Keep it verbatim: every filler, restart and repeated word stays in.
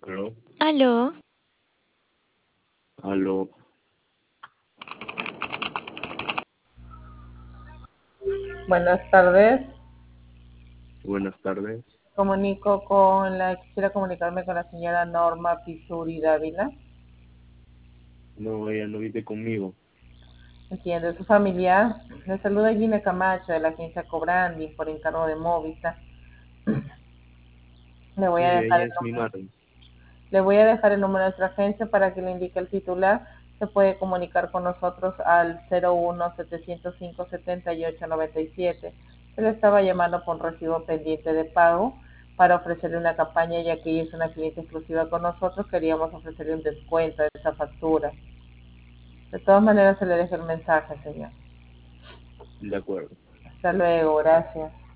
Aló, Aló, aló, Buenas tardes. buenas tardes. Comunico con la, quisiera comunicarme con la señora Norma Pisuri Dávila. No, ella no vive conmigo. Entiende, su familiar. Le saluda Gina Camacho de la agencia Cobrandi por encargo de Movistar. Le voy Sí, a dejar ella el es mi número, madre. le voy a dejar el número de nuestra agencia para que le indique el titular. Se puede comunicar con nosotros al cero uno setecientos cinco setenta y ocho noventa y siete. Se le estaba llamando por un recibo pendiente de pago para ofrecerle una campaña, ya que ella es una cliente exclusiva con nosotros. Queríamos ofrecerle un descuento de esa factura. De todas maneras, se le deja el mensaje, señor. De acuerdo. Hasta luego, gracias.